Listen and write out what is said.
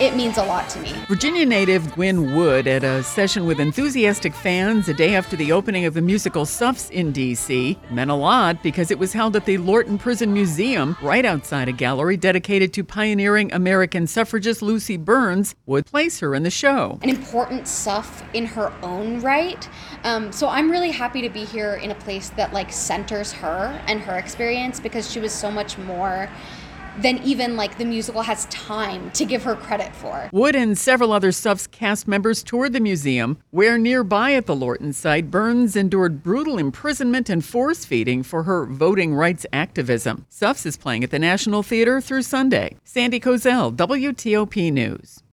it means a lot to me. Virginia native Gwen Wood at a session with enthusiastic fans a day after the opening of the musical Suffs in D.C. meant a lot because it was held at the Lorton Prison Museum right outside a gallery dedicated to pioneering American suffragist Lucy Burns would place her in the show. An important Suff in her own right. So I'm really happy to be here in a place that centers her and her experience, because she was so much more than even the musical has time to give her credit for. Wood and several other Suffs cast members toured the museum, where nearby at the Lorton site, Burns endured brutal imprisonment and force feeding for her voting rights activism. Suffs is playing at the National Theater through Sunday. Sandy Kozel, WTOP News.